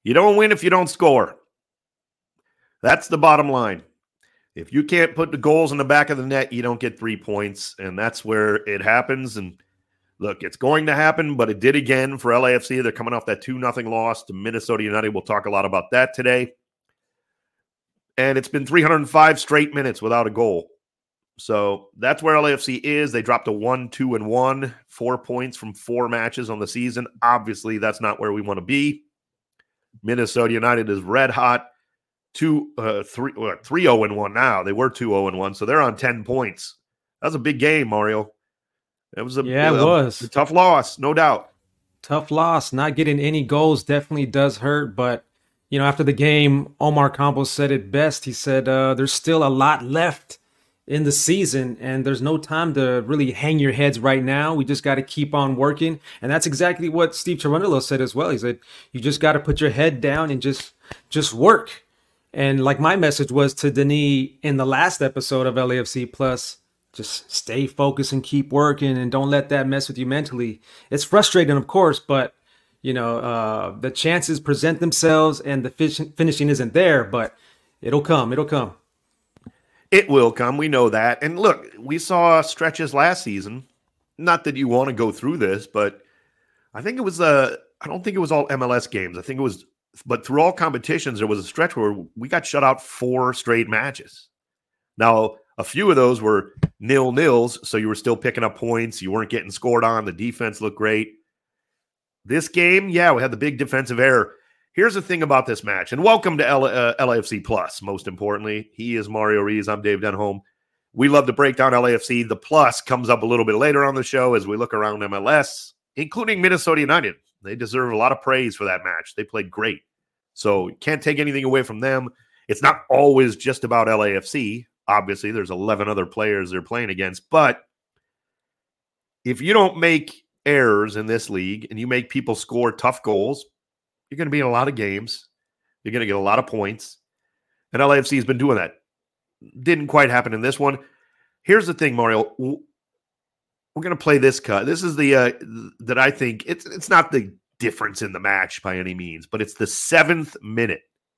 You don't win if you don't score. That's the bottom line. If you can't put the goals in the back of the net, you don't get 3 points, and that's where it happens. And look, it's going to happen, but it did again for LAFC. They're coming off that 2-0 loss to Minnesota United. We'll talk a lot about that today. And it's been 305 straight minutes without a goal. So that's where LAFC is. They dropped to 1-2-1, 4 points from 4 matches on the season. Obviously, that's not where we want to be. Minnesota United is red hot. 3-0-1 now. They were 2-0-1, so they're on 10 points. That was a big game, Mario. It was a tough loss, no doubt. Tough loss. Not getting any goals definitely does hurt, but after the game, Omar Campos said it best. He said there's still a lot left in the season, and there's no time to really hang your heads right now. We just got to keep on working, and that's exactly what Steve Cherundolo said as well. He said you just got to put your head down and just work. And like my message was to Denis in the last episode of LAFC Plus, just stay focused and keep working and don't let that mess with you mentally. It's frustrating, of course, but the chances present themselves and the finishing isn't there, but it'll come. It'll come. It will come. We know that. And look, we saw stretches last season. Not that you want to go through this, but I think it was I don't think it was all MLS games. I think it was. But through all competitions, there was a stretch where we got shut out 4 straight matches. Now, a few of those were 0-0s, so you were still picking up points. You weren't getting scored on. The defense looked great. This game, we had the big defensive error. Here's the thing about this match, and welcome to LAFC Plus, most importantly. He is Mario Rees. I'm Dave Denholm. We love to break down LAFC. The Plus comes up a little bit later on the show as we look around MLS, including Minnesota United. They deserve a lot of praise for that match. They played great. So can't take anything away from them. It's not always just about LAFC. Obviously, there's 11 other players they're playing against. But if you don't make errors in this league and you make people score tough goals, you're going to be in a lot of games. You're going to get a lot of points. And LAFC has been doing that. Didn't quite happen in this one. Here's the thing, Mario. We're going to play this cut. This is the that I think it's not the difference in the match by any means, but it's the 7th minute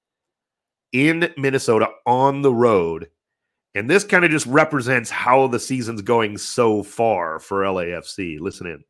in Minnesota on the road. And this kind of just represents how the season's going so far for LAFC. Listen in.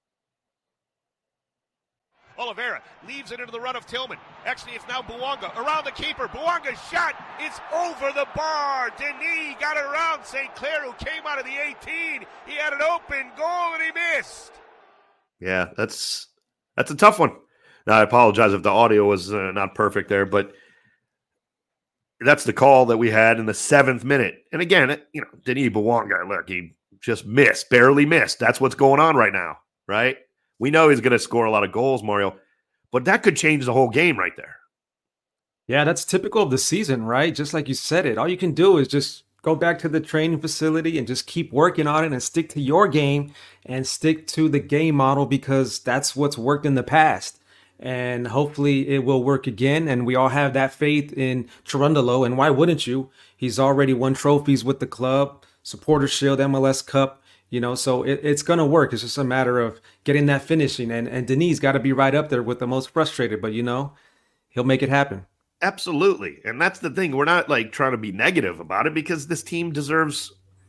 Oliveira leaves it into the run of Tillman. Actually, it's now Bouanga around the keeper. Bouanga's shot is over the bar. Denis got it around St. Clair, who came out of the 18. He had an open goal and he missed. Yeah, that's a tough one. Now, I apologize if the audio was not perfect there, but that's the call that we had in the 7th minute. And again, Denis Bouanga, look, he just barely missed. That's what's going on right now, right? We know he's going to score a lot of goals, Mario, but that could change the whole game right there. Yeah, that's typical of the season, right? Just like you said it. All you can do is just go back to the training facility and just keep working on it and stick to your game and stick to the game model because that's what's worked in the past. And hopefully it will work again. And we all have that faith in Cherundolo. And why wouldn't you? He's already won trophies with the club, Supporter Shield, MLS Cup. So it's going to work. It's just a matter of getting that finishing. And Denis got to be right up there with the most frustrated. But, he'll make it happen. Absolutely. And that's the thing. We're not trying to be negative about it because this team deserve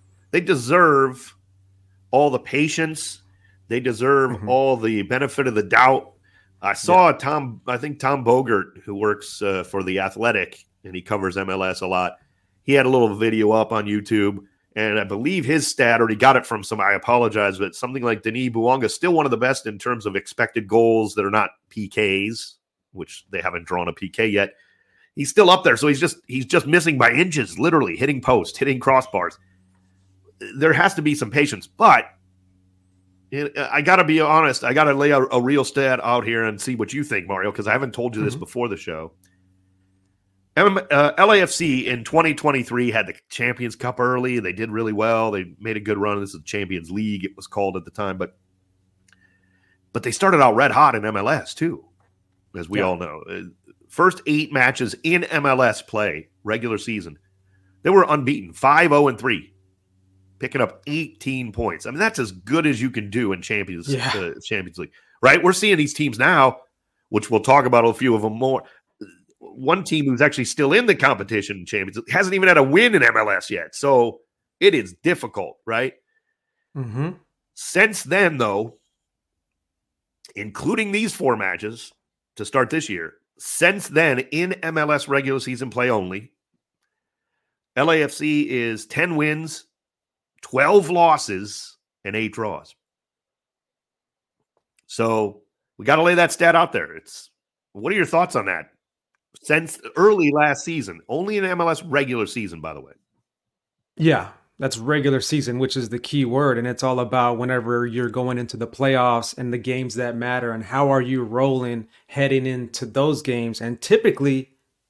all the patience. They deserve all the benefit of the doubt. I saw Tom Bogert, who works for The Athletic, and he covers MLS a lot. He had a little video up on YouTube. And I believe his stat, or he got it from I apologize, but something like Denis Bouanga is still one of the best in terms of expected goals that are not PKs, which they haven't drawn a PK yet. He's still up there. So he's just missing by inches, literally hitting posts, hitting crossbars. There has to be some patience, but I got to be honest. I got to lay a real stat out here and see what you think, Mario, because I haven't told you this before the show. LAFC in 2023 had the Champions Cup early. They did really well. They made a good run. This is the Champions League, it was called at the time. But they started out red hot in MLS, too, as we all know. First 8 matches in MLS play, regular season, they were unbeaten, 5-0-3, picking up 18 points. I mean, that's as good as you can do in Champions League, right? We're seeing these teams now which we'll talk about a few of them more. One team who's actually still in the competition champions hasn't even had a win in MLS yet. So it is difficult, right? Mm-hmm. Since then, though, including these 4 matches to start this year, since then, in MLS regular season play only, LAFC is 10 wins, 12 losses, and 8 draws. So we got to lay that stat out there. What are your thoughts on that? Since early last season, only in MLS regular season, by the way. Yeah, that's regular season, which is the key word. And it's all about whenever you're going into the playoffs and the games that matter and how are you rolling heading into those games. And typically,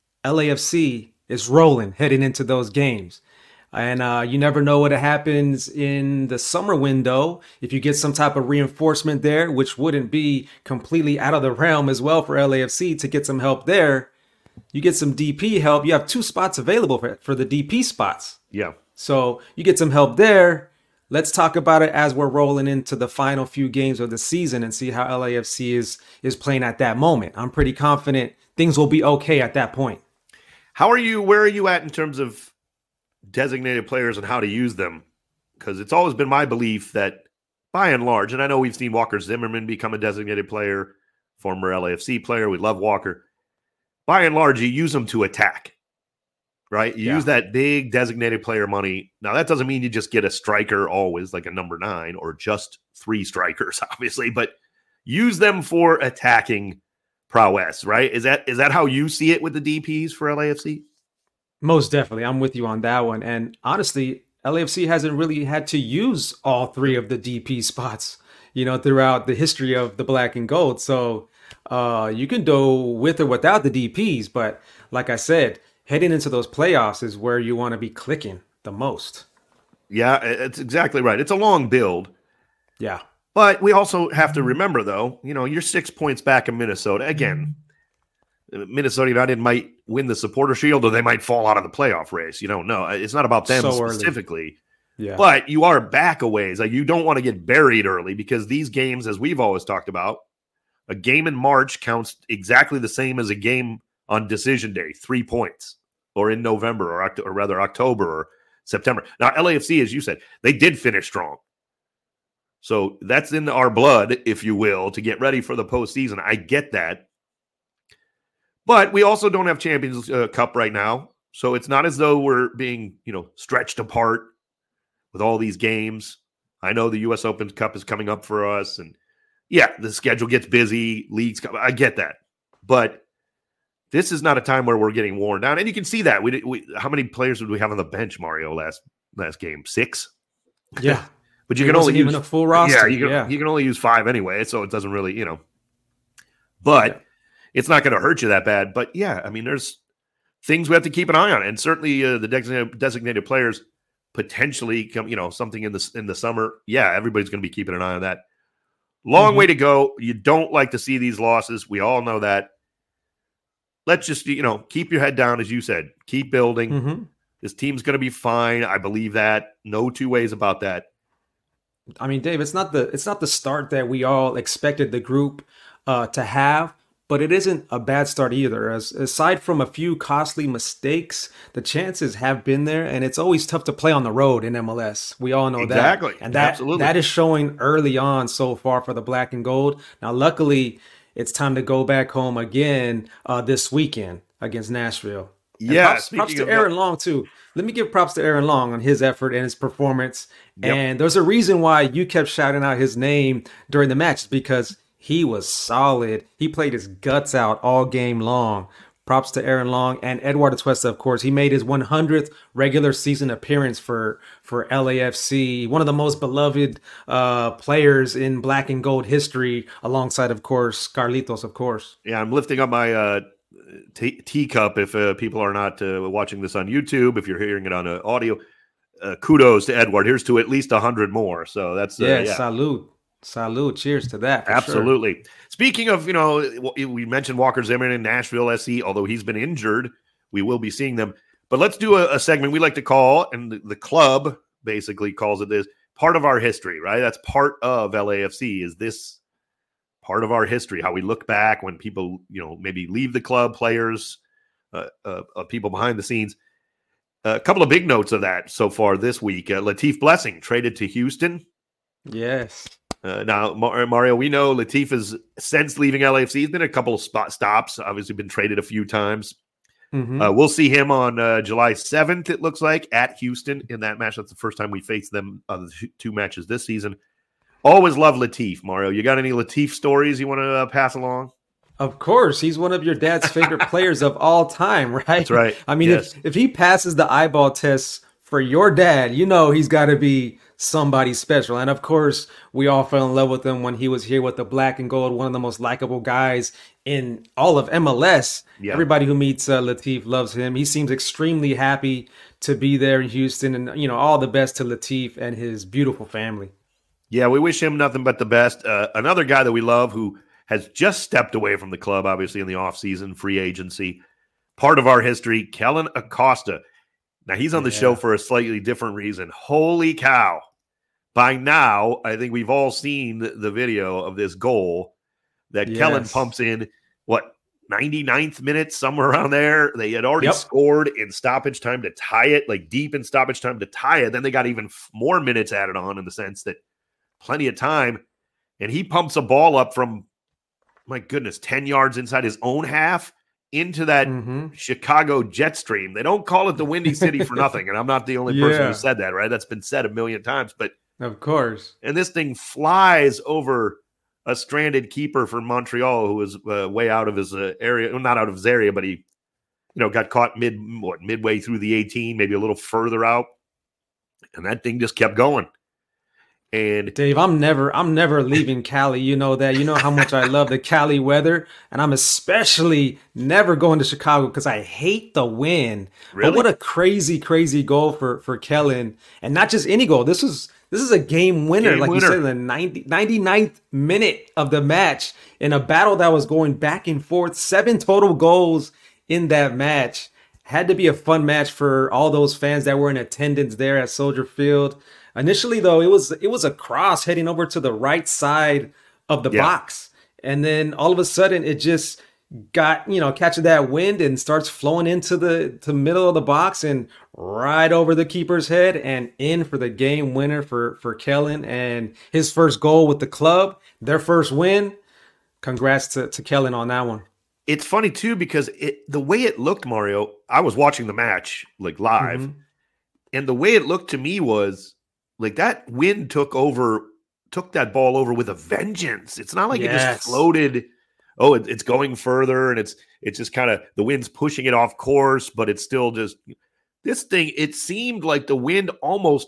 LAFC is rolling heading into those games. And you never know what happens in the summer window. If you get some type of reinforcement there, which wouldn't be completely out of the realm as well for LAFC to get some help there, you get some DP help. You have 2 spots available for the DP spots. Yeah. So you get some help there. Let's talk about it as we're rolling into the final few games of the season and see how LAFC is playing at that moment. I'm pretty confident things will be okay at that point. Where are you at in terms of designated players and how to use them? Because it's always been my belief that by and large, and I know we've seen Walker Zimmerman become a designated player, former LAFC player. We love Walker. By and large, you use them to attack, right? You use that big designated player money. Now, that doesn't mean you just get a striker always, like a number 9, or just 3 strikers, obviously, but use them for attacking prowess, right? Is that how you see it with the DPs for LAFC? Most definitely. I'm with you on that one. And honestly, LAFC hasn't really had to use all 3 of the DP spots, throughout the history of the black and gold. So you can go with or without the DPs. But like I said, heading into those playoffs is where you want to be clicking the most. Yeah, it's exactly right. It's a long build. Yeah. But we also have to remember, though, you're 6 points back in Minnesota. Again, Minnesota United might win the Supporter Shield or they might fall out of the playoff race. You don't know. It's not about them specifically. Yeah. But you are back a ways. Like, you don't want to get buried early because these games, as we've always talked about, a game in March counts exactly the same as a game on decision day, 3 points, or in November or rather October or September. Now, LAFC, as you said, they did finish strong. So that's in our blood, if you will, to get ready for the postseason. I get that. But we also don't have Champions Cup right now. So it's not as though we're being, stretched apart with all these games. I know the U.S. Open Cup is coming up for us. And yeah, the schedule gets busy. Leagues come. I get that. But this is not a time where we're getting worn down. And you can see that. We how many players did we have on the bench, Mario, last game? 6? Yeah. But you can only use even a full roster. Yeah, you can only use 5 anyway. So it doesn't really, But... Yeah. It's not going to hurt you that bad. But, yeah, I mean, there's things we have to keep an eye on. And certainly the designated players potentially come, something in the summer. Yeah, everybody's going to be keeping an eye on that. Long way to go. You don't like to see these losses. We all know that. Let's just, keep your head down, as you said. Keep building. Mm-hmm. This team's going to be fine. I believe that. No 2 ways about that. I mean, Dave, it's not the start that we all expected the group to have. But it isn't a bad start either. Aside from a few costly mistakes, the chances have been there, and it's always tough to play on the road in MLS. We all know exactly. that. And Absolutely. That is showing early on so far for the black and gold. Now, luckily, it's time to go back home again this weekend against Nashville. And yeah. Props to Aaron Long, too. Let me give props to Aaron Long on his effort and his performance. Yep. And there's a reason why you kept shouting out his name during the match, because he was solid. He played his guts out all game long. Props to Aaron Long and Eduardo Atuesta, of course. He made his 100th regular season appearance for LAFC. One of the most beloved players in black and gold history, alongside, of course, Carlitos, of course. Yeah, I'm lifting up my teacup if people are not watching this on YouTube. If you're hearing it on audio, kudos to Edward. Here's to at least 100 more. So that's salute. Salute. Cheers to that. Absolutely. Sure. Speaking of, we mentioned Walker Zimmerman in Nashville SC, although he's been injured. We will be seeing them. But let's do a segment we like to call, and the club basically calls it this, part of our history, right? That's part of LAFC, is this part of our history, how we look back when people, maybe leave the club, players, people behind the scenes. A couple of big notes of that so far this week. Latif Blessing traded to Houston. Yes. Now, Mario, we know Latif is, since leaving LAFC, he's been a couple of stops, obviously been traded a few times. Mm-hmm. We'll see him on July 7th, it looks like, at Houston in that match. That's the first time we faced them the 2 matches this season. Always love Latif, Mario. You got any Latif stories you want to pass along? Of course. He's one of your dad's favorite players of all time, right? That's right. I mean, yes. if he passes the eyeball test for your dad, he's got to be somebody special. And of course, we all fell in love with him when he was here with the black and gold, one of the most likable guys in all of MLS. Yeah. Everybody who meets Latif loves him. He seems extremely happy to be there in Houston, and all the best to Latif and his beautiful family. Yeah, we wish him nothing but the best. Another guy that we love who has just stepped away from the club, obviously in the offseason, free agency. Part of our history, Kellyn Acosta. Now, he's on the show for a slightly different reason. Holy cow. By now, I think we've all seen the video of this goal that Kellyn pumps in, 99th minute, somewhere around there. They had already scored in stoppage time to tie it, like deep in stoppage time to tie it. Then they got even more minutes added on in the sense that plenty of time. And he pumps a ball up from, my goodness, 10 yards inside his own half into that Chicago jet stream. They don't call it the Windy City for nothing. And I'm not the only person who said that, right? That's been said a million times. But of course. And this thing flies over a stranded keeper from Montreal who was way out of his area. Well, not out of his area, but he, got caught midway through the 18, maybe a little further out. And that thing just kept going. And Dave, I'm never leaving Cali. You know that. You know how much I love the Cali weather, and I'm especially never going to Chicago because I hate the wind. Really? But what a crazy goal for Kellyn, and not just any goal. This is a game winner, you said, in the 99th minute of the match in a battle that was going back and forth. 7 total goals in that match. Had to be a fun match for all those fans that were in attendance there at Soldier Field. Initially, though, it was a cross heading over to the right side of the box. And then all of a sudden it just got, catching that wind and starts flowing into the middle of the box and right over the keeper's head and in for the game winner for Kellyn and his first goal with the club, their first win. Congrats to Kellyn on that one. It's funny, too, because the way it looked, Mario, I was watching the match live, and the way it looked to me was, that wind took that ball over with a vengeance. It's not like it just floated. Oh, it's going further, and it's just kind of the wind's pushing it off course, but it's still just this thing. It seemed like the wind almost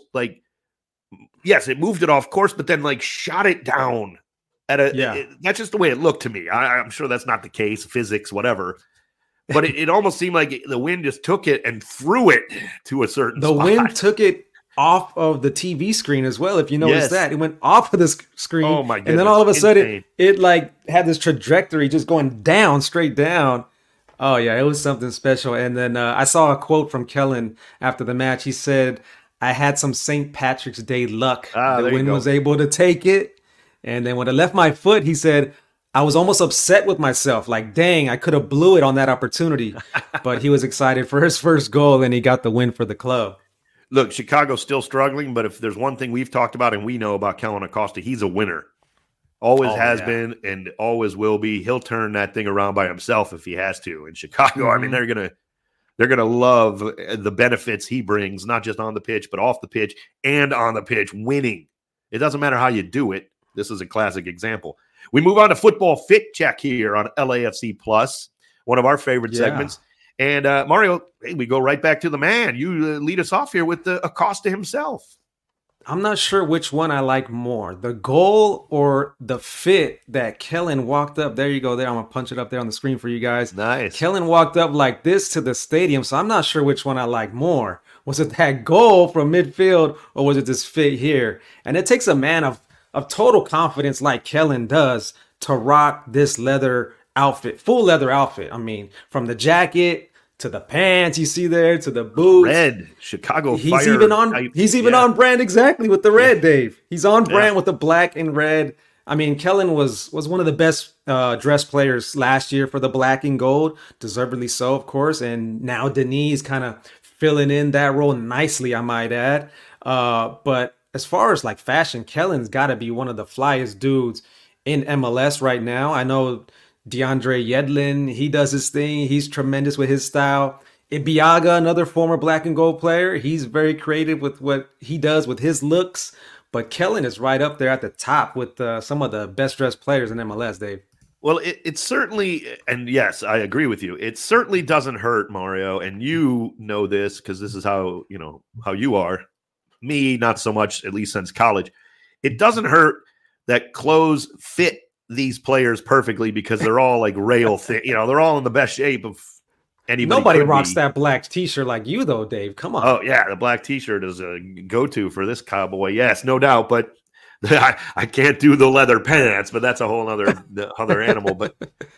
it moved it off course, but then shot it down at that's just the way it looked to me. I'm sure that's not the case, physics, whatever. But it almost seemed like the wind just took it and threw it to a certain spot. The wind took it off of the TV screen as well. If you notice that, it went off of the screen. Oh my goodness. And then all of a sudden it had this trajectory just going down, straight down. Oh yeah, it was something special. And then I saw a quote from Kellyn after the match. He said, "I had some St. Patrick's Day luck. The wind was able to take it. And then when it left my foot," he said, "I was almost upset with myself. Dang, I could have blew it on that opportunity." But he was excited for his first goal and he got the win for the club. Look, Chicago's still struggling, but if there's one thing we've talked about and we know about Kellyn Acosta, he's a winner. Always has been and always will be. He'll turn that thing around by himself if he has to. In Chicago, I mean, they're gonna love the benefits he brings, not just on the pitch, but off the pitch and on the pitch, winning. It doesn't matter how you do it. This is a classic example. We move on to Football Fit Check here on LAFC Plus, one of our favorite segments. And Mario, we go right back to the man. You lead us off here with Acosta himself. I'm not sure which one I like more, the goal or the fit that Kellyn walked up. There you go. There, I'm going to punch it up there on the screen for you guys. Nice. Kellyn walked up like this to the stadium, so I'm not sure which one I like more. Was it that goal from midfield or was it this fit here? And it takes a man of total confidence like Kellyn does to rock this leather outfit, full leather outfit. I mean, from the jacket to the pants you see there to the boots. Red, Chicago he's Fire. He's even on brand exactly with the red, Dave. He's on brand with the black and red I mean, Kellen was one of the best dressed players last year for the black and gold, deservedly so, of course. And now Denis kind of filling in that role nicely, I might add. But as far as like fashion, Kellen's got to be one of the flyest dudes in MLS right now. I know DeAndre Yedlin, he does his thing. He's tremendous with his style. Ibiaga, another former black and gold player, he's very creative with what he does with his looks. But Kellen is right up there at the top with some of the best dressed players in MLS, Dave. Well, it certainly, and yes, I agree with you. It certainly doesn't hurt, Mario, and you know this because this is how you are. Me, not so much, at least since college. It doesn't hurt that clothes fit these players perfectly because they're all like rail thin. They're all in the best shape of anybody. Nobody rocks that black T-shirt like you, though, Dave. Come on. Oh yeah, the black T-shirt is a go-to for this cowboy. Yes, no doubt. But I can't do the leather pants. But that's a whole other animal. But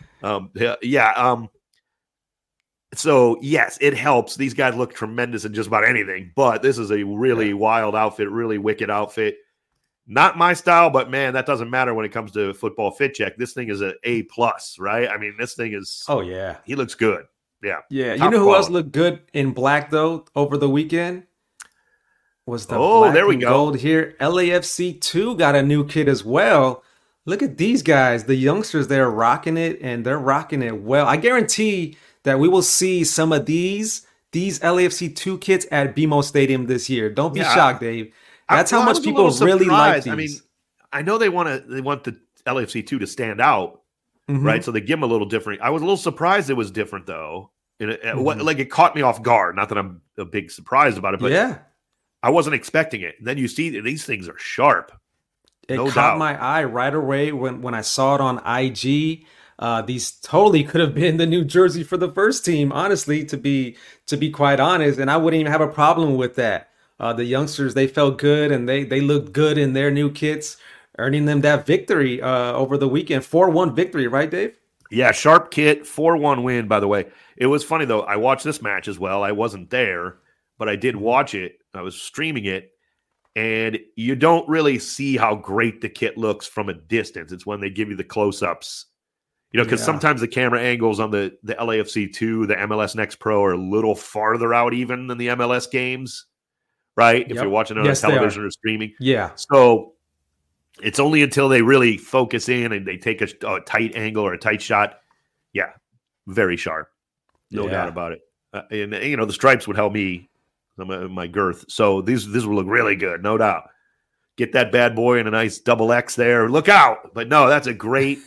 So yes, it helps. These guys look tremendous in just about anything. But this is a really wild outfit, really wicked outfit. Not my style, but man, that doesn't matter when it comes to Football Fit Check. This thing is an A+, right? I mean, this thing is. Oh yeah, he looks good. Yeah. Yeah. You know who else looked good in black, though, over the weekend? Was the black there we and go. gold here. LAFC 2 got a new kid as well. Look at these guys. The youngsters, they're rocking it, and they're rocking it well. I guarantee that we will see some of these LAFC 2 kids at BMO Stadium this year. Don't be shocked, Dave. That's how much people really like these. I mean, I know they want the LAFC 2 to stand out. Mm-hmm. Right, so they give them a little different. I was a little surprised it was different, though. Like it caught me off guard. Not that I'm a big surprised about it, but I wasn't expecting it. And then you see these things are sharp. It caught my eye right away when I saw it on IG. These totally could have been the new jersey for the first team, honestly, to be quite honest. And I wouldn't even have a problem with that. The youngsters, they felt good and they looked good in their new kits, earning them that victory over the weekend. 4-1 victory, right, Dave? Yeah, sharp kit, 4-1 win, by the way. It was funny, though. I watched this match as well. I wasn't there, but I did watch it. I was streaming it, and you don't really see how great the kit looks from a distance. It's when they give you the close-ups. Because sometimes the camera angles on the LAFC 2, the MLS Next Pro are a little farther out even than the MLS games, right? If you're watching it on television or streaming. Yeah. So it's only until they really focus in and they take a tight angle or a tight shot. Yeah, very sharp. No doubt about it. And the stripes would help me, my girth. So this will look really good, no doubt. Get that bad boy in a nice double X there. Look out. But no, that's a great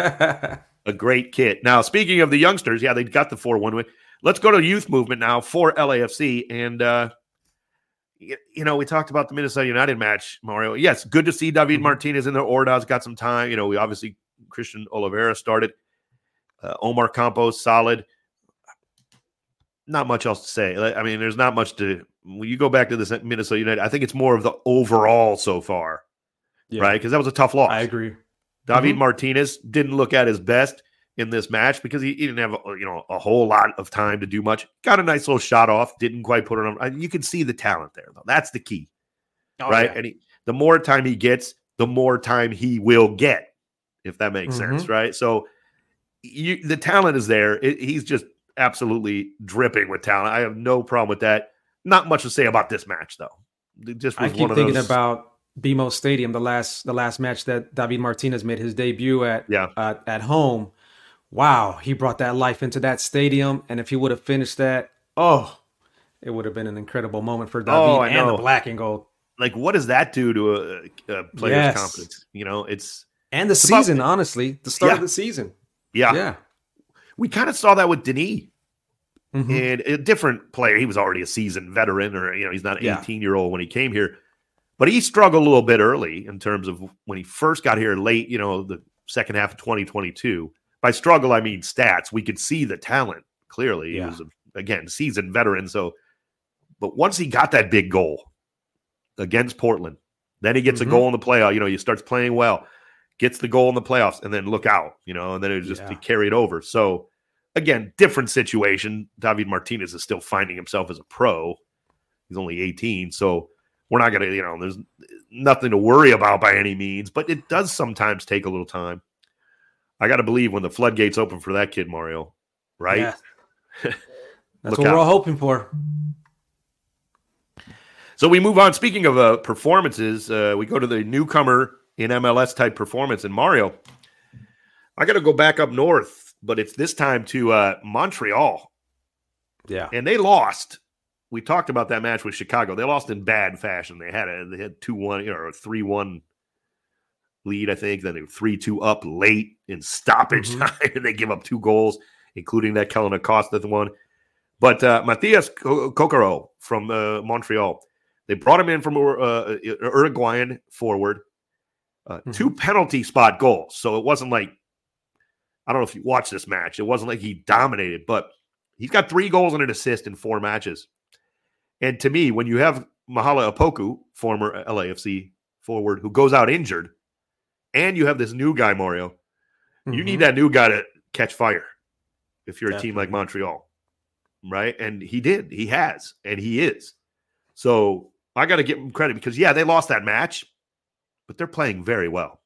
kit. Now, speaking of the youngsters, they got the 4-1 win. Let's go to youth movement now for LAFC. And, we talked about the Minnesota United match, Mario. Yes, good to see David Martinez in there. Ordaz got some time. We obviously, Christian Oliveira started. Omar Campos, solid. Not much else to say. I mean, there's not much to – when you go back to this Minnesota United, I think it's more of the overall so far, right? Because that was a tough loss. I agree. David Martinez didn't look at his best in this match because he didn't have a whole lot of time to do much. Got a nice little shot off. Didn't quite put it on. You can see the talent there, though. That's the key, right? Yeah. And the more time he gets, the more time he will get, if that makes sense, right? So the talent is there. He's just absolutely dripping with talent. I have no problem with that. Not much to say about this match, though. It just was I keep thinking about BMO Stadium, the last match that David Martinez made his debut at home. Wow, he brought that life into that stadium, and if he would have finished that, it would have been an incredible moment for David and the black and gold. Like, what does that do to a player's confidence? And the season, honestly, the start of the season. Yeah. We kind of saw that with Denis. And a different player. He was already a seasoned veteran, or he's not an 18-year-old when he came here. But he struggled a little bit early in terms of when he first got here late, the second half of 2022. By struggle, I mean stats. We could see the talent clearly. He was, again, seasoned veteran. But once he got that big goal against Portland, then he gets a goal in the playoff. He starts playing well, gets the goal in the playoffs, and then look out, and then it just carried over. So, again, different situation. David Martinez is still finding himself as a pro. He's only 18. So we're not going to, there's nothing to worry about by any means, but it does sometimes take a little time. I got to believe when the floodgates open for that kid, Mario, right? Yeah. That's what we're all hoping for. So we move on. Speaking of performances, we go to the newcomer in MLS type performance. And Mario, I got to go back up north, but it's this time to Montreal. Yeah. And they lost. We talked about that match with Chicago. They lost in bad fashion. They had 2-1 or a 3-1 lead, I think. Then they were 3-2 up late in stoppage time, and they give up 2 goals, including that Kellen Acosta one. But Matthias Kokoro from Montreal, they brought him in from Uruguayan forward, 2 penalty spot goals. So it wasn't like, I don't know if you watched this match, it wasn't like he dominated, but he's got 3 goals and an assist in 4 matches. And to me, when you have Mahala Opoku, former LAFC forward, who goes out injured, and you have this new guy, Mario, you need that new guy to catch fire if you're a team like Montreal, right? And he did. He has, and he is. So I got to give him credit because, yeah, they lost that match, but they're playing very well.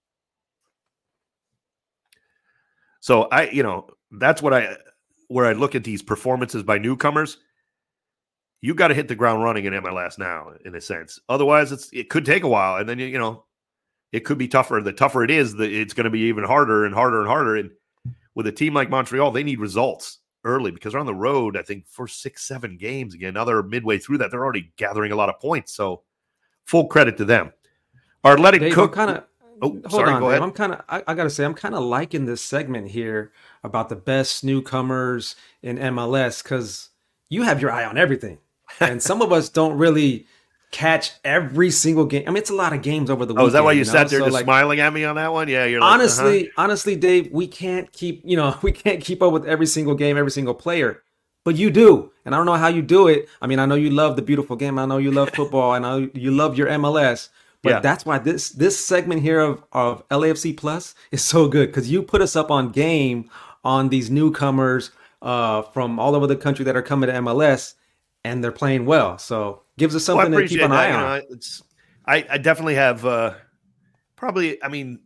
So that's where I look at these performances by newcomers. You got to hit the ground running in MLS now, in a sense. Otherwise, it could take a while, and then it could be tougher. The tougher it is, it's going to be even harder and harder and harder. And with a team like Montreal, they need results early because they're on the road, I think, for 6-7 games again. Now they're midway through that. They're already gathering a lot of points. So full credit to them. Athletic Cook. Hold on, go ahead. I got to say, I'm kind of liking this segment here about the best newcomers in MLS because you have your eye on everything. And some of us don't really catch every single game. I mean, it's a lot of games over the weekend. Oh, is that why you sat there smiling at me on that one? Yeah, you're honestly, Dave, we can't keep up with every single game, every single player. But you do. And I don't know how you do it. I mean, I know you love the beautiful game. I know you love football. I know you love your MLS. But that's why this segment here of LAFC Plus is so good because you put us up on game on these newcomers from all over the country that are coming to MLS, and they're playing well. So gives us something to keep an eye on. I definitely have probably, I mean,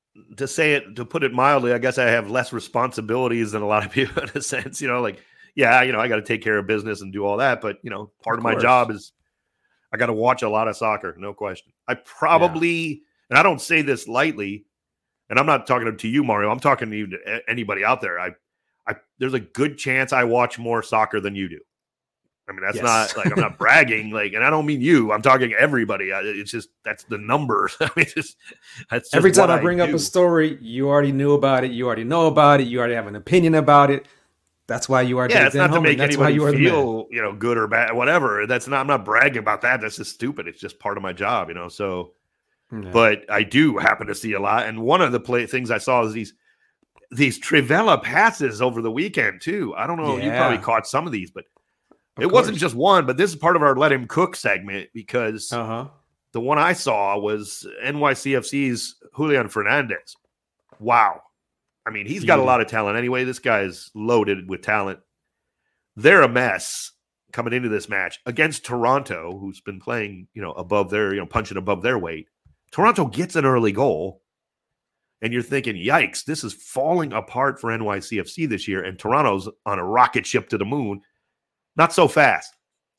to put it mildly, I guess I have less responsibilities than a lot of people in a sense, I got to take care of business and do all that. But, part of my job is I got to watch a lot of soccer. No question. I probably, and I don't say this lightly, and I'm not talking to you, Mario. I'm talking to anybody out there. There's a good chance I watch more soccer than you do. I mean, that's not like, I'm not bragging, and I don't mean you. I'm talking everybody. It's just, that's the numbers. I mean, that's just every time I bring up a story, you already knew about it. You already know about it. You already have an opinion about it. That's why you are. Yeah, it's not to make anybody feel, good or bad, whatever. I'm not bragging about that. That's just stupid. It's just part of my job, so. Yeah. But I do happen to see a lot. And one of the things I saw is these Trivela passes over the weekend too. I don't know. You probably caught some of these, but it wasn't just one, but this is part of our Let Him Cook segment because the one I saw was NYCFC's Julian Fernandez. Wow. I mean, he's got a lot of talent anyway. This guy's loaded with talent. They're a mess coming into this match against Toronto, who's been playing, above their, punching above their weight. Toronto gets an early goal, and you're thinking, yikes, this is falling apart for NYCFC this year, and Toronto's on a rocket ship to the moon. Not so fast.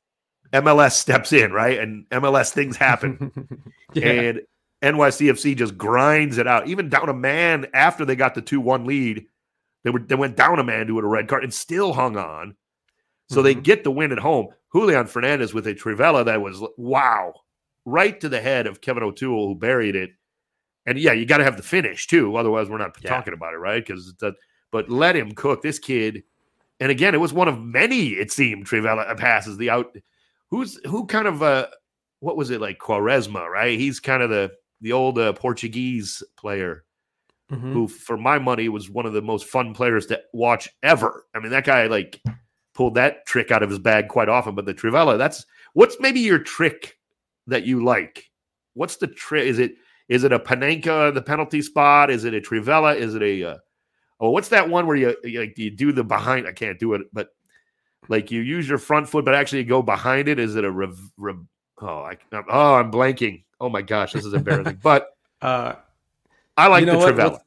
MLS steps in, right? And MLS things happen. And NYCFC just grinds it out. Even down a man after they got the 2-1 lead, they went down a man to a red card and still hung on. So they get the win at home. Julian Fernandez with a Trivela that was, wow, right to the head of Kevin O'Toole, who buried it. And, you got to have the finish, too. Otherwise, we're not talking about it, right? But Let Him Cook. This kid. And again, it was one of many, it seemed, Trivela passes. Who kind of, what was it, like Quaresma, right? He's kind of the old Portuguese player who, for my money, was one of the most fun players to watch ever. I mean, that guy, pulled that trick out of his bag quite often. But the Trivela, what's maybe your trick that you like? What's the trick? Is it a Panenka, the penalty spot? Is it a Trivela? Is it what's that one where you do the behind? I can't do it, but you use your front foot, but actually you go behind it. Is it a I'm blanking. Oh my gosh, this is embarrassing. But Uh, I like the what? Trivella.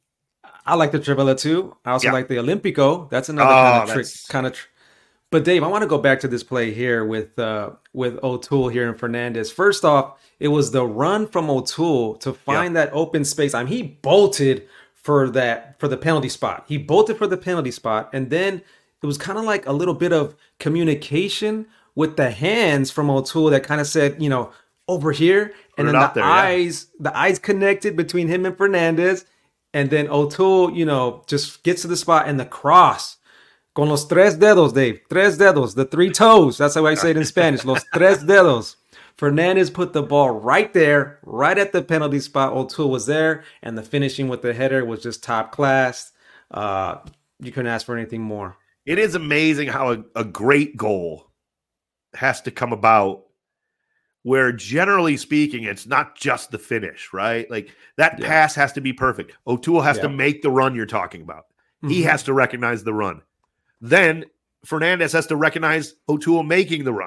I like the Trivella too. I also Yeah. like the Olympico. That's another kind of trick. That's But Dave, I want to go back to this play here with O'Toole here and Fernandez. First off, it was the run from O'Toole to find that open space. I mean, he bolted for the penalty spot. He bolted for the penalty spot, and then it was kind of like a little bit of communication with the hands from O'Toole that kind of said, over here, and then the eyes connected between him and Fernandez, and then O'Toole, just gets to the spot and the cross. Con los tres dedos, Dave. Tres dedos, the three toes. That's how I say it in Spanish. Los tres dedos. Fernandez put the ball right there, right at the penalty spot. O'Toole was there, and the finishing with the header was just top class. You couldn't ask for anything more. It is amazing how a great goal has to come about where, generally speaking, it's not just the finish, right? Like that pass has to be perfect. O'Toole has to make the run you're talking about. Mm-hmm. He has to recognize the run. Then Fernandez has to recognize O'Toole making the run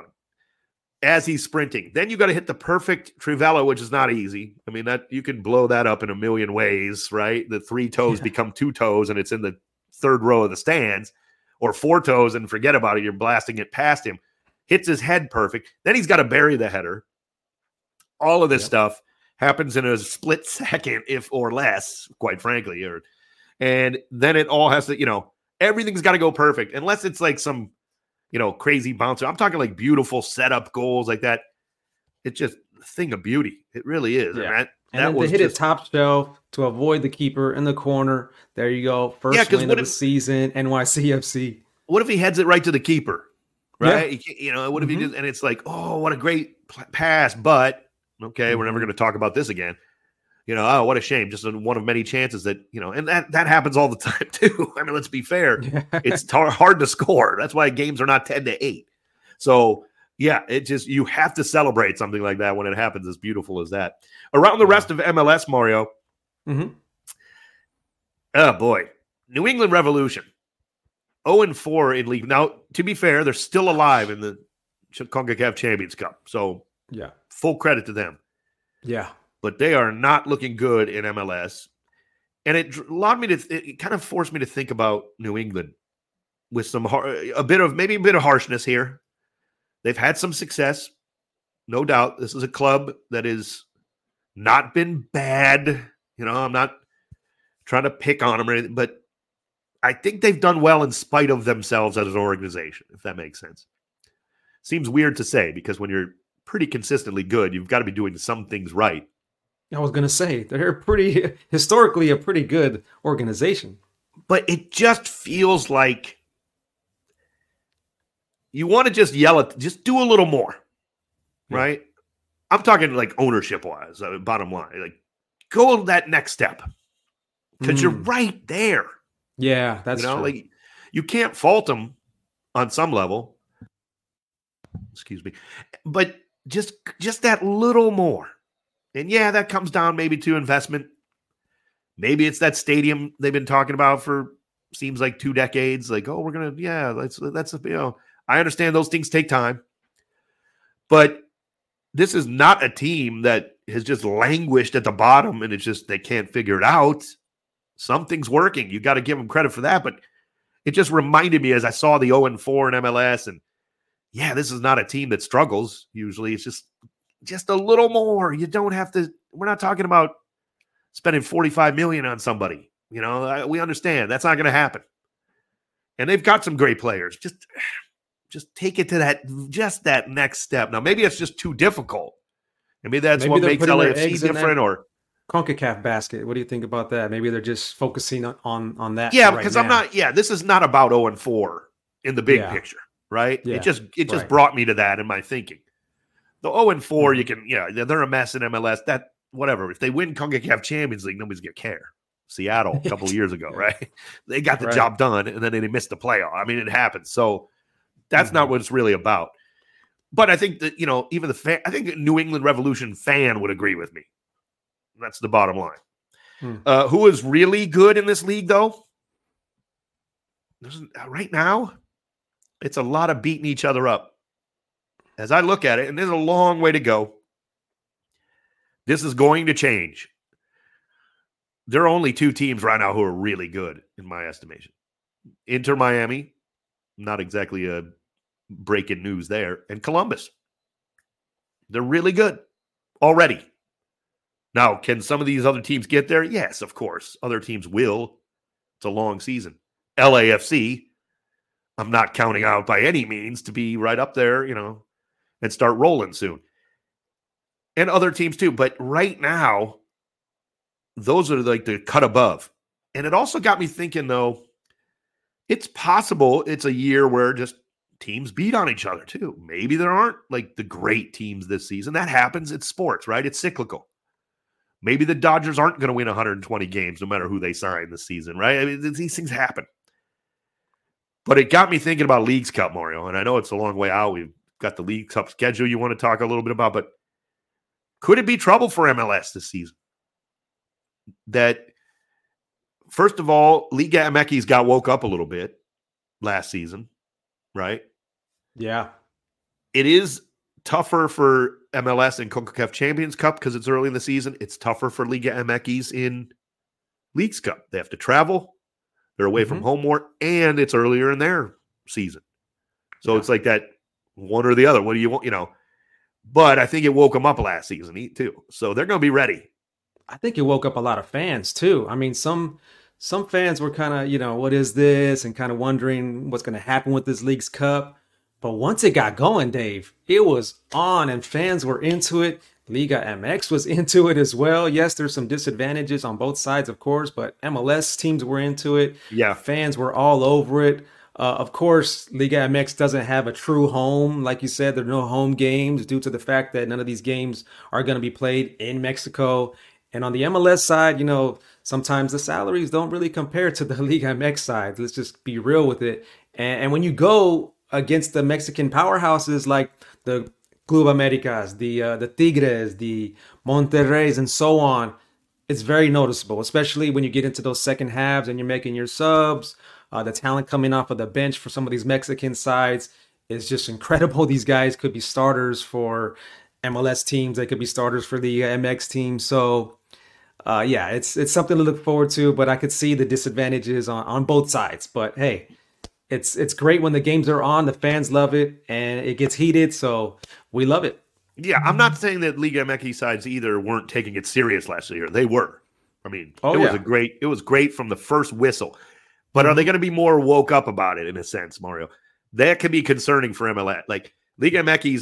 as he's sprinting. Then you got to hit the perfect Trivella, which is not easy. I mean, that you can blow that up in a million ways, right? The three toes become two toes and it's in the third row of the stands, or four toes and forget about it. You're blasting it past him. Hits his head perfect. Then he's got to bury the header. All of this stuff happens in a split second, if or less, quite frankly. And then it all has to, everything's got to go perfect, unless it's like some, crazy bouncer. I'm talking like beautiful setup goals like that. It's just a thing of beauty. It really is. Yeah. And then they hit it top shelf to avoid the keeper in the corner. There you go. First win of the season, NYCFC. What if he heads it right to the keeper? Right? Yeah. What if he just, and it's like, oh, what a great pass, but okay, we're never going to talk about this again. Oh, what a shame. Just one of many chances that, and that happens all the time too. I mean, let's be fair. It's hard to score. That's why games are not 10-8. So, yeah, you have to celebrate something like that when it happens, as beautiful as that. Around the rest of MLS, Mario. Mm-hmm. Oh, boy. New England Revolution. 0-4 in league. Now, to be fair, they're still alive in the CONCACAF Champions Cup. So, full credit to them. Yeah. But they are not looking good in MLS. And it kind of forced me to think about New England with a bit of harshness here. They've had some success, no doubt. This is a club that has not been bad. I'm not trying to pick on them or anything, but I think they've done well in spite of themselves as an organization, if that makes sense. Seems weird to say, because when you're pretty consistently good, you've got to be doing some things right. I was going to say, they're historically a pretty good organization. But it just feels like you want to just just do a little more, right? I'm talking like ownership-wise, bottom line. Like, go that next step, because you're right there. Yeah, that's true. Like, you can't fault them on some level. Excuse me. But just that little more. And that comes down maybe to investment. Maybe it's that stadium they've been talking about for seems like 2 decades. Like, oh, we're gonna, that's I understand those things take time, but this is not a team that has just languished at the bottom and it's just they can't figure it out. Something's working. You got to give them credit for that. But it just reminded me as I saw the 0-4 in MLS, and this is not a team that struggles usually. It's just a little more. You don't have to. We're not talking about spending $45 million on somebody. We understand that's not going to happen. And they've got some great players. Just take it to that next step. Now, maybe it's just too difficult. Maybe what makes LAFC different, or CONCACAF basket. What do you think about that? Maybe they're just focusing on that. Yeah, because I'm not. Yeah, this is not about 0-4 in the big picture, right? Yeah. It just brought me to that in my thinking. The 0-4, you can, they're a mess in MLS. That whatever. If they win CONCACAF Champions League, nobody's gonna care. Seattle a couple of years ago, right? They got the job done, and then they missed the playoff. I mean, it happens. So that's not what it's really about. But I think that even the fan, I think New England Revolution fan would agree with me. That's the bottom line. Who is really good in this league, though? Right now, it's a lot of beating each other up. as I look at it, and there's a long way to go, this is going to change. There are only 2 teams right now who are really good, in my estimation. Inter Miami, not exactly a breaking news there, and Columbus. They're really good already. Now, can some of these other teams get there? Yes, of course. Other teams will. It's a long season. LAFC, I'm not counting out by any means to be right up there, and start rolling soon. And other teams too. But right now, those are like the cut above. And it also got me thinking, though, it's possible it's a year where just teams beat on each other too. Maybe there aren't like the great teams this season. That happens. It's sports, right? It's cyclical. Maybe the Dodgers aren't going to win 120 games no matter who they sign this season, right? I mean, these things happen. But it got me thinking about Leagues Cup, Mario. And I know it's a long way out. We've got the League Cup schedule you want to talk a little bit about. But could it be trouble for MLS this season? That, first of all, Liga MX got woke up a little bit last season, right? Yeah. It is tougher for MLS and CONCACAF Champions Cup because it's early in the season. It's tougher for Liga MX in Leagues Cup. They have to travel. They're away from home more, and it's earlier in their season. So it's like that one or the other. What do you want, But I think it woke them up last season too. So they're going to be ready. I think it woke up a lot of fans too. I mean, some fans were kind of, what is this? And kind of wondering what's going to happen with this Leagues Cup. But once it got going, Dave, it was on and fans were into it. Liga MX was into it as well. Yes, there's some disadvantages on both sides, of course, but MLS teams were into it. Yeah. Fans were all over it. Of course, Liga MX doesn't have a true home. Like you said, there are no home games due to the fact that none of these games are going to be played in Mexico. And on the MLS side, sometimes the salaries don't really compare to the Liga MX side. Let's just be real with it. And when you go against the Mexican powerhouses like the Club Americas, the Tigres, the Monterreys, and so on, it's very noticeable, especially when you get into those second halves and you're making your subs. The talent coming off of the bench for some of these Mexican sides is just incredible. These guys could be starters for MLS teams. They could be starters for the MX team. So, it's something to look forward to, but I could see the disadvantages on both sides. But hey, it's great when the games are on. The fans love it, and it gets heated, so we love it. Yeah, I'm not saying that Liga MX sides either weren't taking it serious last year. They were. I mean, it was great from the first whistle. But are they going to be more woke up about it in a sense, Mario? That could be concerning for MLS. Like Liga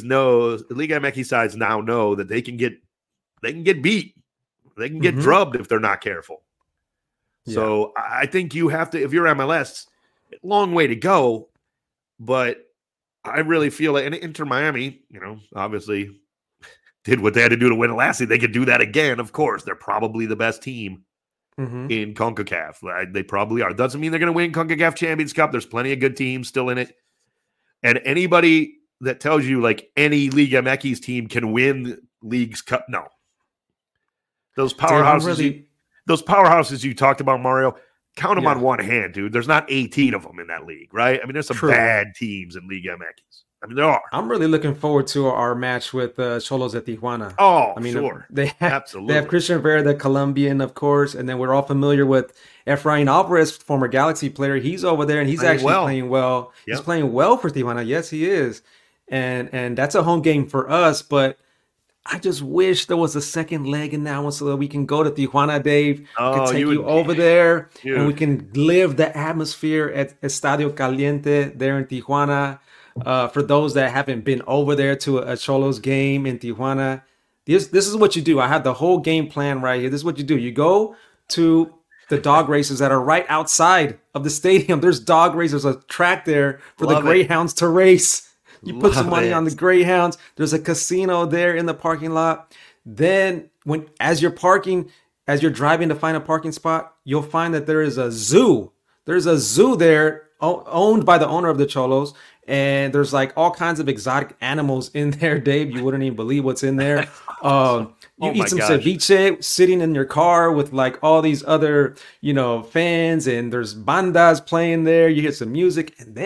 MX sides now know that they can get beat. They can get drubbed if they're not careful. Yeah. So I think you have to, if you're MLS, long way to go. But I really feel like, and Inter Miami, obviously did what they had to do to win it last year. They could do that again, of course. They're probably the best team in CONCACAF. They probably are. Doesn't mean they're going to win CONCACAF Champions Cup. There's plenty of good teams still in it. And anybody that tells you like any Liga MX team can win Leagues Cup, no. Those powerhouses you talked about, Mario, count them on one hand, dude. There's not 18 of them in that league, right? I mean, there's some bad teams in Liga MX. I mean, there are. I'm really looking forward to our match with Xolos at Tijuana. Oh, I mean, sure. Absolutely. They have Christian Vera, the Colombian, of course, and then we're all familiar with Efrain Alvarez, former Galaxy player. He's over there, and he's playing well. Yep. He's playing well for Tijuana. Yes, he is. And that's a home game for us, but I just wish there was a second leg in that one so that we can go to Tijuana, Dave. Can take you over there, and we can live the atmosphere at Estadio Caliente there in Tijuana. For those that haven't been over there to a Xolos game in Tijuana, this is what you do. I have the whole game plan right here. This is what you do. You go to the dog races that are right outside of the stadium. There's dog races, a track there for the Greyhounds to race. You put some money on the Greyhounds. There's a casino there in the parking lot. Then as you're driving to find a parking spot, you'll find that there is a zoo. There's a zoo there owned by the owner of the Xolos. And there's like all kinds of exotic animals in there, Dave. You wouldn't even believe what's in there. You eat some ceviche sitting in your car with like all these other, fans, and there's bandas playing there. You hear some music, and then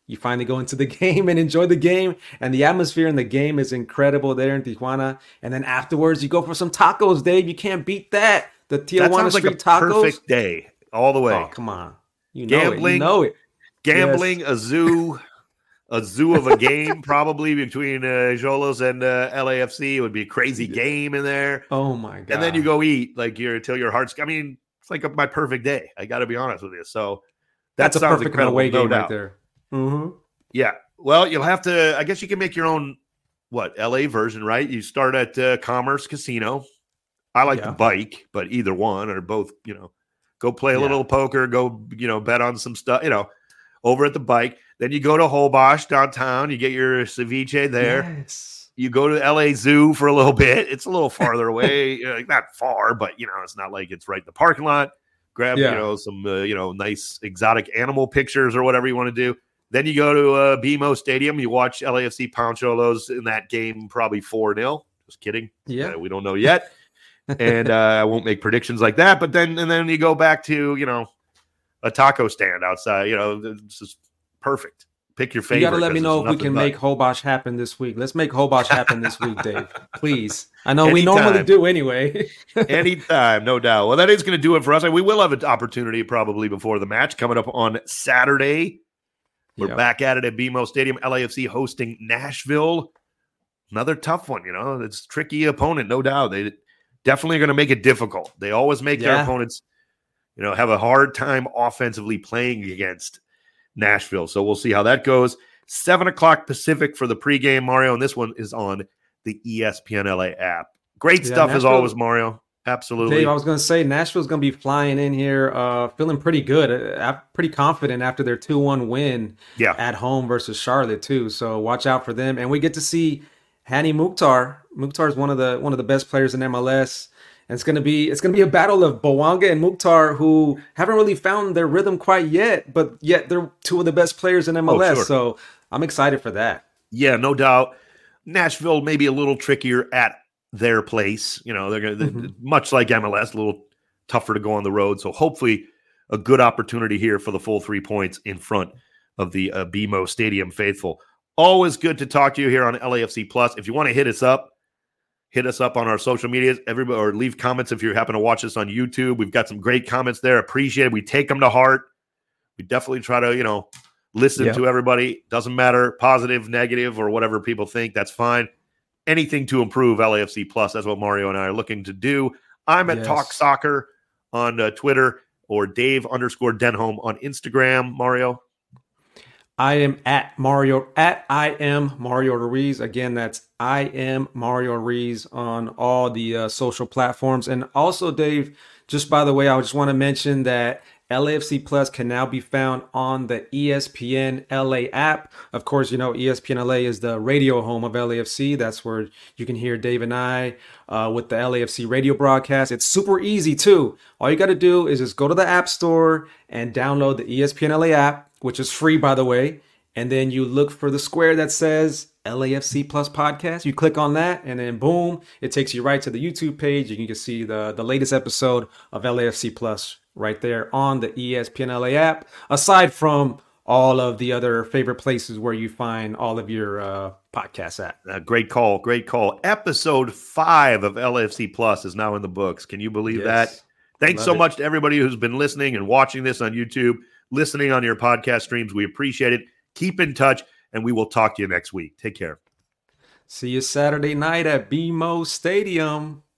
You finally go into the game and enjoy the game. And the atmosphere in the game is incredible there in Tijuana. And then afterwards, you go for some tacos, Dave. You can't beat that. The Tijuana street tacos. Perfect day all the way. Oh, come on. You know gambling, it. You know it. Gambling, yes. A zoo of a game probably between Xolos and LAFC. It would be a crazy game in there. Oh, my God. And then you go eat till your heart's – I mean, it's like my perfect day. I got to be honest with you. So that's a perfect away game right there. Mm-hmm. Yeah. Well, you'll have to – I guess you can make your own, LA version, right? You start at Commerce Casino. I like the bike, but either one or both, go play a little poker, go, bet on some stuff, over at the bike. Then you go to Holbox downtown. You get your ceviche there. Yes. You go to LA Zoo for a little bit. It's a little farther away. Not far, but, it's not like it's right in the parking lot. Grab, some, nice exotic animal pictures or whatever you want to do. Then you go to BMO Stadium. You watch LAFC pound Xolos in that game, probably 4-0. Just kidding. Yeah. We don't know yet. And I won't make predictions like that. But then you go back to, a taco stand outside. It's just perfect. Pick your favorite. You got to let me know if we can make Holbox happen this week. Let's make Holbox happen this week, Dave. Please. I know we normally do anyway. Anytime, no doubt. Well, that is going to do it for us. We will have an opportunity probably before the match coming up on Saturday. We're back at it at BMO Stadium. LAFC hosting Nashville. Another tough one, It's a tricky opponent, no doubt. They definitely going to make it difficult. They always make their opponents, have a hard time offensively playing against Nashville. So we'll see how that goes. 7:00 Pacific for the pregame, Mario, and this one is on the ESPN LA app. Great stuff as always, Mario. Absolutely. Dave, I was going to say Nashville's going to be flying in here feeling pretty good, pretty confident after their 2-1 win at home versus Charlotte too. So watch out for them. And we get to see Hani Mukhtar. Mukhtar is one of the best players in MLS. And it's gonna be a battle of Bouanga and Mukhtar, who haven't really found their rhythm quite yet, but yet they're two of the best players in MLS. Sure. So I'm excited for that. Yeah, no doubt. Nashville may be a little trickier at their place. They're gonna much like MLS, a little tougher to go on the road. So hopefully a good opportunity here for the full 3 points in front of the BMO Stadium faithful. Always good to talk to you here on LAFC Plus. If you want to hit us up on our social medias, everybody, or leave comments if you happen to watch this on YouTube. We've got some great comments there. Appreciate it. We take them to heart. We definitely try to, listen to everybody. Doesn't matter, positive, negative, or whatever people think. That's fine. Anything to improve LAFC Plus. That's what Mario and I are looking to do. I'm at Talk Soccer on Twitter, or Dave_Denholm on Instagram. Mario? I am I am Mario Ruiz. Again, that's I am Mario Ruiz on all the social platforms. And also, Dave, just by the way, I just want to mention that LAFC Plus can now be found on the ESPN LA app. Of course, ESPN LA is the radio home of LAFC. That's where you can hear Dave and I with the LAFC radio broadcast. It's super easy, too. All you got to do is just go to the App Store and download the ESPN LA app, which is free, by the way. And then you look for the square that says LAFC Plus Podcast. You click on that, and then boom, it takes you right to the YouTube page. You can see the latest episode of LAFC Plus right there on the ESPN LA app, aside from all of the other favorite places where you find all of your podcasts at. Great call. Episode 5 of LAFC Plus is now in the books. Can you believe that? Thanks so much to everybody who's been listening and watching this on YouTube, listening on your podcast streams. We appreciate it. Keep in touch, and we will talk to you next week. Take care. See you Saturday night at BMO Stadium.